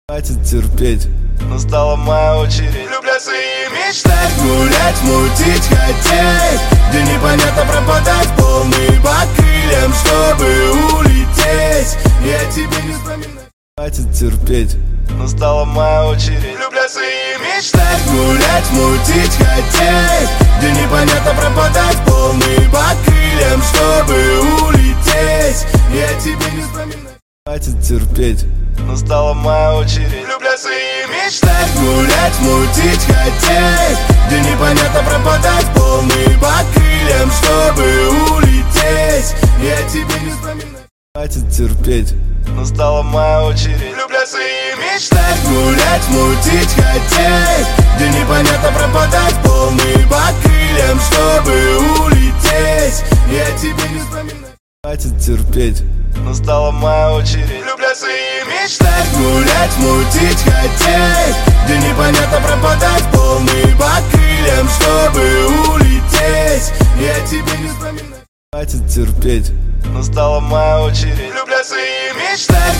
Хватит терпеть, настала моя очередь влюбляться и мечтать, гулять, мутить, хотеть, где непонятно пропадать, полный по крыльям, чтобы улететь. Я тебе не вспоминаю. Хватит терпеть, настала моя очередь влюбляться и мечтать, гулять, мутить, хотеть, где непонятно пропадать, полный по крыльям, чтобы улететь. Я тебе не вспоминаю. Хватит терпеть, настала моя очередь влюбляться и мечтать, гулять, мутить, хотеть, где непонятно пропадать, полный по крыльям, чтобы улететь. Я тебе не вспоминаю. Хватит терпеть, настала моя очередь влюбляться и мечтать, гулять, мутить, хотеть, где непонятно пропадать, полный по крыльям, чтобы улететь. Я тебе не вспоминаю. Хватит терпеть, настала моя очередь влюбляться и мечтать, гулять, мутить, хотеть, где непонятно пропадать, полный по крыльям, чтобы улететь. Я тебе не вспоминаю. Хватит терпеть, настала моя очередь влюбляться и мечтать,